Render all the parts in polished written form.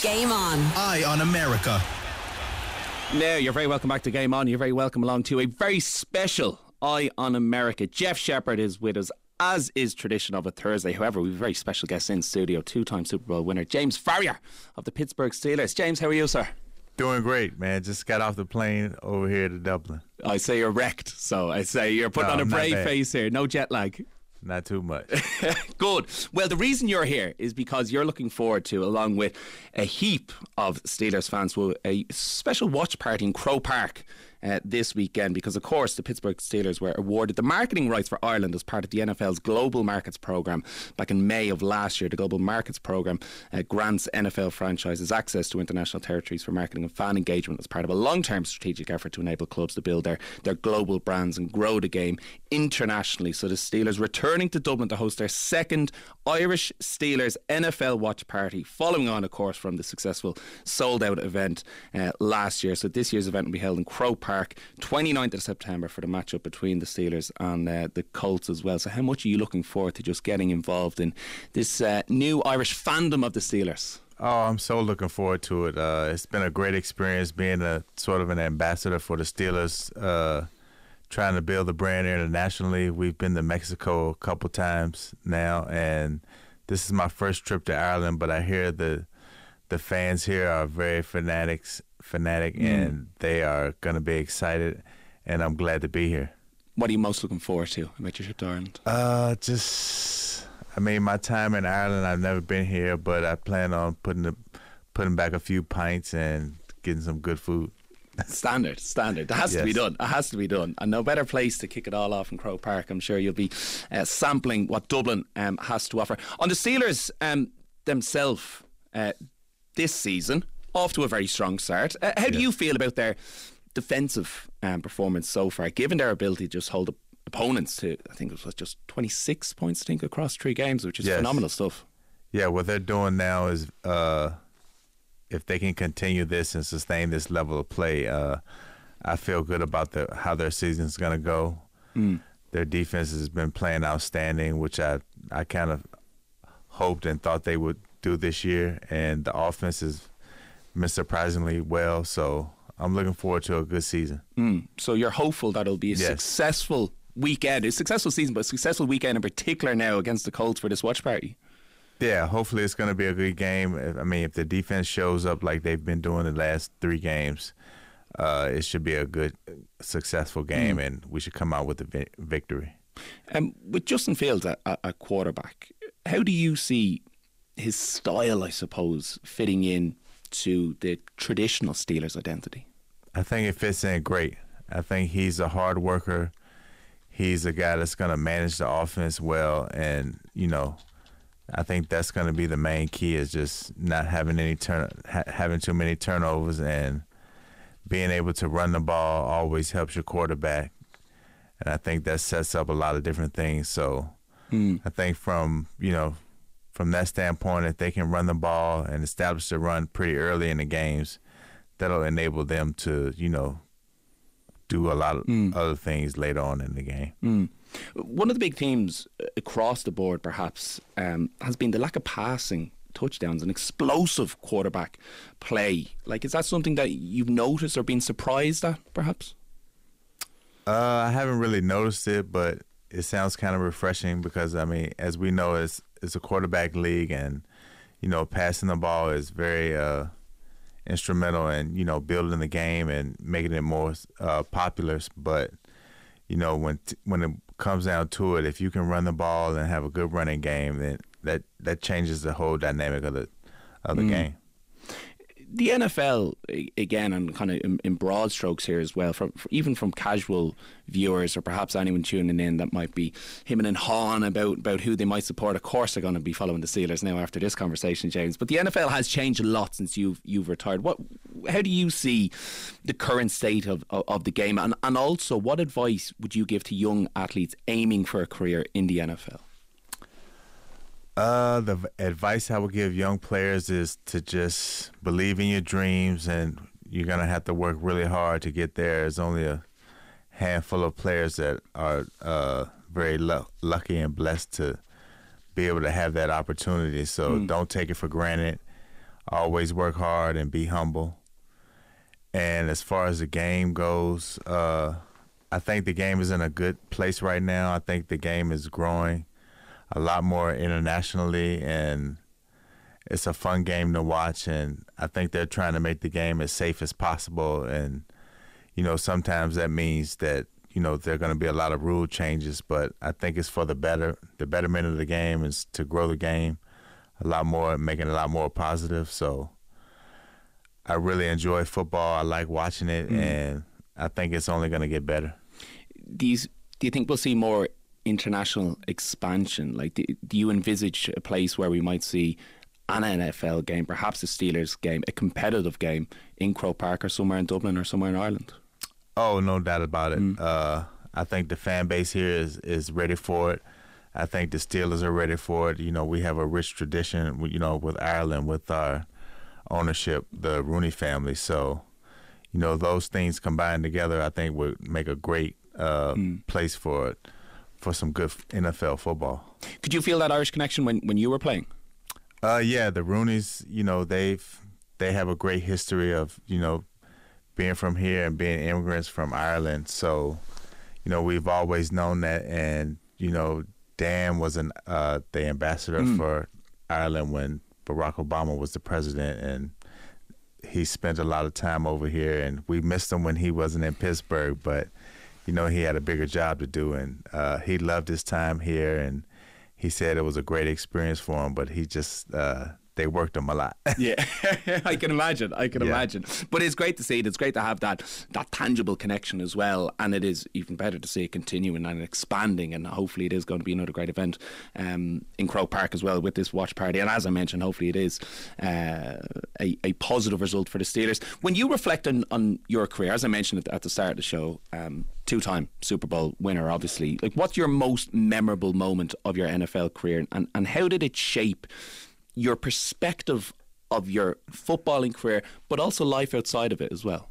Game On. Eye on America. Now, you're very welcome back to Game On. You're very welcome along to a very special Eye on America. Jeff Shepherd is with us, as is tradition of a Thursday. However, we have a very special guest in studio, two-time Super Bowl winner, James Farrior of the Pittsburgh Steelers. James, how are you, sir? Doing great, man. Just got off the plane over here to Dublin. I say you're wrecked, so I say you're putting on a brave face here. No jet lag. Not too much. Good. Well, the reason you're here is because you're looking forward to, along with a heap of Steelers fans, to a special watch party in Croke Park this weekend, because of course the Pittsburgh Steelers were awarded the marketing rights for Ireland as part of the NFL's Global Markets Programme back in May of last year. The Global Markets Programme grants NFL franchises access to international territories for marketing and fan engagement as part of a long-term strategic effort to enable clubs to build their global brands and grow the game internationally. So the Steelers returning to Dublin to host their second Irish Steelers NFL watch party, following on of course from the successful sold-out event last year. So this year's event will be held in Croke Park, 29th of September, for the matchup between the Steelers and the Colts as well. So how much are you looking forward to just getting involved in this new Irish fandom of the Steelers? Oh, I'm so looking forward to it. It's been a great experience being a sort of an ambassador for the Steelers, trying to build the brand internationally. We've been to Mexico a couple times now, and this is my first trip to Ireland, but I hear the fans here are very fanatic, and they are going to be excited, and I'm glad to be here. What are you most looking forward to about your trip to Ireland? My time in Ireland, I've never been here, but I plan on putting back a few pints and getting some good food. Standard. It has to be done. It has to be done. And no better place to kick it all off in Croke Park. I'm sure you'll be sampling what Dublin has to offer. On the Steelers themselves, this season, off to a very strong start. How do you feel about their defensive performance so far, given their ability to just hold opponents to, I think it was just 26 points, across 3 games, which is phenomenal stuff. Yeah, what they're doing now is, if they can continue this and sustain this level of play, I feel good about how their season's going to go. Their defense has been playing outstanding, which I kind of hoped and thought they would do this year, and the offense has been surprisingly well, so I'm looking forward to a good season. So you're hopeful that it'll be a successful weekend, a successful season, but a successful weekend in particular now against the Colts for this watch party. Yeah, hopefully it's going to be a good game. If the defense shows up like they've been doing the last 3 games, it should be a good, successful game, and we should come out with a victory. With Justin Fields at quarterback, how do you see his style, I suppose, fitting in to the traditional Steelers identity? I think it fits in great. I think he's a hard worker. He's a guy that's going to manage the offense well, and, I think that's going to be the main key, is just not having having too many turnovers, and being able to run the ball always helps your quarterback. And I think that sets up a lot of different things. So I think from that standpoint, if they can run the ball and establish the run pretty early in the games, that'll enable them to, do a lot of other things later on in the game. One of the big themes across the board, perhaps, has been the lack of passing touchdowns and explosive quarterback play. Is that something that you've noticed or been surprised at, perhaps? I haven't really noticed it, but it sounds kind of refreshing because, as we know, it's a quarterback league, and, passing the ball is very instrumental in, building the game and making it more popular. But, when it comes down to it, if you can run the ball and have a good running game, then that changes the whole dynamic of the game. The NFL, again, and kind of in broad strokes here as well, even from casual viewers or perhaps anyone tuning in that might be hemming and hawing about who they might support. Of course they're going to be following the Steelers now after this conversation, James. But the NFL has changed a lot since you've retired. How do you see the current state of the game? And also, what advice would you give to young athletes aiming for a career in the NFL? The advice I would give young players is to just believe in your dreams, and you're going to have to work really hard to get there. There's only a handful of players that are very lucky and blessed to be able to have that opportunity. So don't take it for granted. always work hard and be humble. And as far as the game goes, I think the game is in a good place right now. I think the game is growing a lot more internationally, and it's a fun game to watch. And I think they're trying to make the game as safe as possible. And, sometimes that means that, there are going to be a lot of rule changes, but I think it's for the betterment of the game is to grow the game a lot more, making it a lot more positive. So I really enjoy football. I like watching it, and I think it's only going to get better. Do you think we'll see more international expansion? Like, do you envisage a place where we might see an NFL game, perhaps a Steelers game, a competitive game in Croke Park or somewhere in Dublin or somewhere in Ireland? Oh, no doubt about it. I think the fan base here is ready for it. I think the Steelers are ready for it. We have a rich tradition, with Ireland, with our ownership, the Rooney family. So, those things combined together, I think would make a great place for some good NFL football. Could you feel that Irish connection when you were playing? Yeah, the Rooneys, they have a great history of, being from here and being immigrants from Ireland. So, we've always known that. And, Dan was the ambassador for Ireland when Barack Obama was the president, and he spent a lot of time over here. And we missed him when he wasn't in Pittsburgh, but, he had a bigger job to do. And he loved his time here, and he said it was a great experience for him, but he just they worked him a lot. Yeah, I can imagine. But it's great to see it. It's great to have that tangible connection as well. And it is even better to see it continuing and expanding. And hopefully it is going to be another great event in Croke Park as well with this watch party. And as I mentioned, hopefully it is a positive result for the Steelers. When you reflect on your career, as I mentioned at the start of the show, two-time Super Bowl winner, obviously. Like, what's your most memorable moment of your NFL career, and how did it shape your perspective of your footballing career, but also life outside of it as well?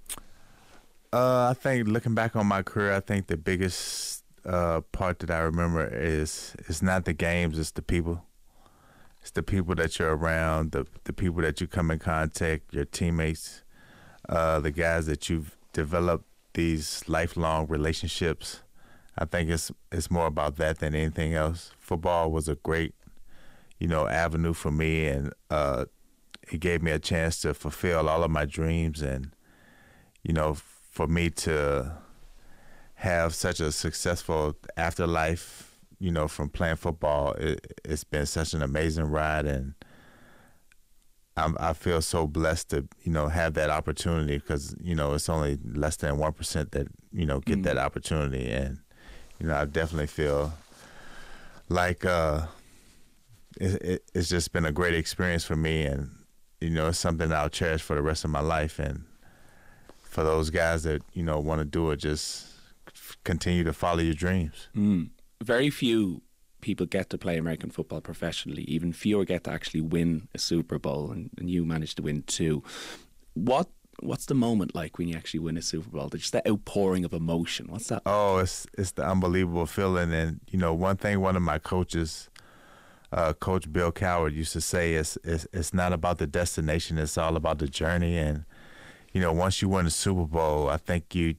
I think looking back on my career, I think the biggest part that I remember is not the games, it's the people. It's the people that you're around, the people that you come in contact, your teammates, the guys that you've developed these lifelong relationships. I think it's more about that than anything else. Football was a great, avenue for me, and it gave me a chance to fulfill all of my dreams. And, for me to have such a successful afterlife, from playing football, it's been such an amazing ride. And I feel so blessed to, have that opportunity, because, it's only less than 1% that, get that opportunity. And, I definitely feel like it's just been a great experience for me. And, it's something I'll cherish for the rest of my life. And for those guys that, want to do it, just continue to follow your dreams. Very few people get to play American football professionally. Even fewer get to actually win a Super Bowl, and you managed to win two. What's the moment like when you actually win a Super Bowl? Just the outpouring of emotion. What's that? Oh, it's the unbelievable feeling. And one thing one of my coaches, Coach Bill Coward, used to say is it's not about the destination, it's all about the journey. And once you win a Super Bowl, I think you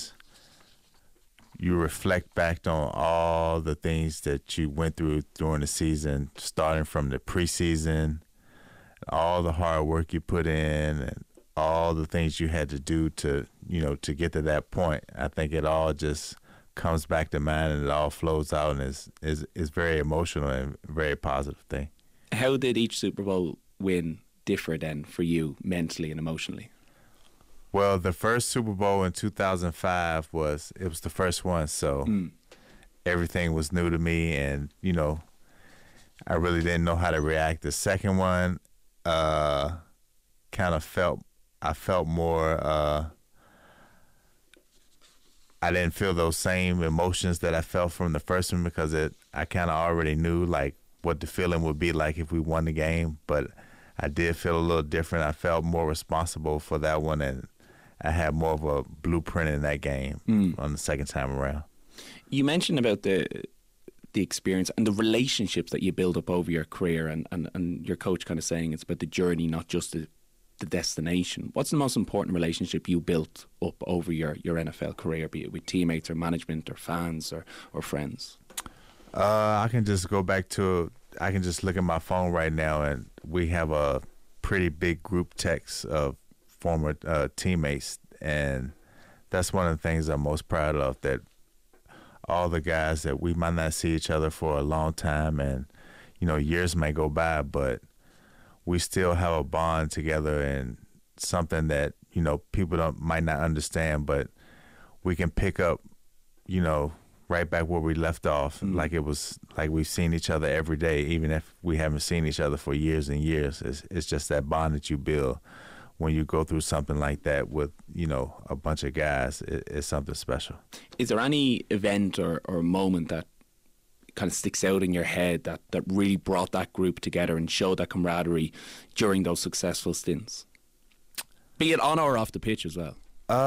reflect back on all the things that you went through during the season, starting from the preseason, all the hard work you put in, and all the things you had to do to get to that point. I think it all just comes back to mind, and it all flows out, and is very emotional and very positive thing. How did each Super Bowl win differ then for you mentally and emotionally? Well, the first Super Bowl in 2005 was the first one, so everything was new to me, and I really didn't know how to react. The second one, I felt more. I didn't feel those same emotions that I felt from the first one, because I kind of already knew like what the feeling would be like if we won the game, but I did feel a little different. I felt more responsible for that one, and I had more of a blueprint in that game on the second time around. You mentioned about the the experience and the relationships that you build up over your career, and your coach kind of saying it's about the journey, not just the destination. What's the most important relationship you built up over your NFL career, be it with teammates or management or fans or friends? I can just go back to, I can just look at my phone right now, and we have a pretty big group text of former teammates, and that's one of the things I'm most proud of, that all the guys that we might not see each other for a long time, and years may go by, but we still have a bond together, and something that people might not understand, but we can pick up right back where we left off, like it was like we've seen each other every day, even if we haven't seen each other for years and years. It's just that bond that you build when you go through something like that with a bunch of guys. It's something special. Is there any event or moment that kind of sticks out in your head that really brought that group together and showed that camaraderie during those successful stints, be it on or off the pitch as well?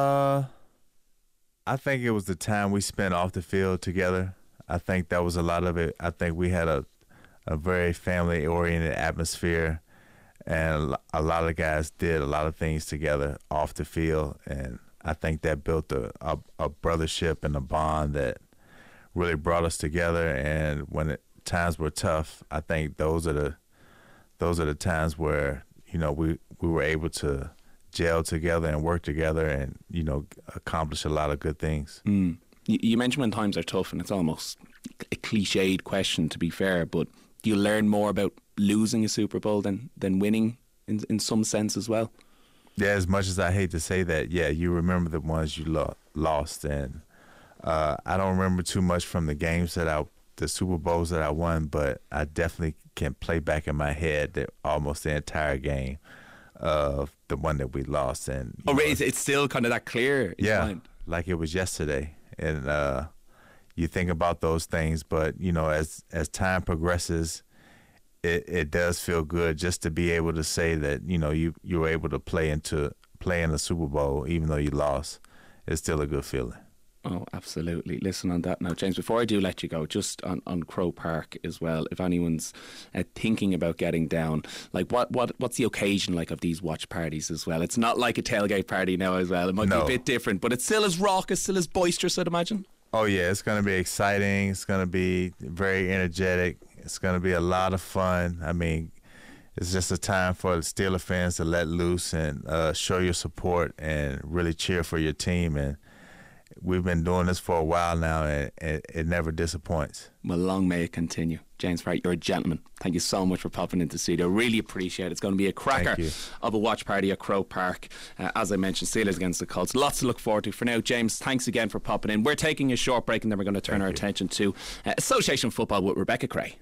I think it was the time we spent off the field together. I think that was a lot of it. I think we had a very family-oriented atmosphere, and a lot of guys did a lot of things together off the field, and I think that built a brothership and a bond that really brought us together. And when times were tough, I think those are the times where we were able to gel together and work together and accomplish a lot of good things. You mentioned when times are tough, and it's almost a cliched question, to be fair, but do you learn more about losing a Super Bowl than winning in some sense as well? Yeah, as much as I hate to say that, yeah, you remember the ones you lost, and I don't remember too much from the games the Super Bowls that I won, but I definitely can play back in my head almost the entire game of the one that we lost. And it's still kind of that clear in your mind. Like it was yesterday. And you think about those things, but as time progresses, it does feel good just to be able to say that you were able to play in the Super Bowl even though you lost. It's still a good feeling. Oh, absolutely. Listen, on that now, James, before I do let you go, just on Croke Park as well, if anyone's thinking about getting down, like what's the occasion like of these watch parties as well? It's not like a tailgate party now as well. It might be a bit different, but it's still as raucous, still as boisterous, I'd imagine. Oh, yeah. It's going to be exciting. It's going to be very energetic. It's going to be a lot of fun. I mean, it's just a time for the Steeler fans to let loose and show your support and really cheer for your team. And we've been doing this for a while now, and it never disappoints. Well, long may it continue. James Wright, you're a gentleman. Thank you so much for popping into the studio. Really appreciate it. It's going to be a cracker of a watch party at Croke Park. As I mentioned, Steelers against the Colts. Lots to look forward to. For now, James, thanks again for popping in. We're taking a short break, and then we're going to turn our attention to Association Football with Rebecca Cray.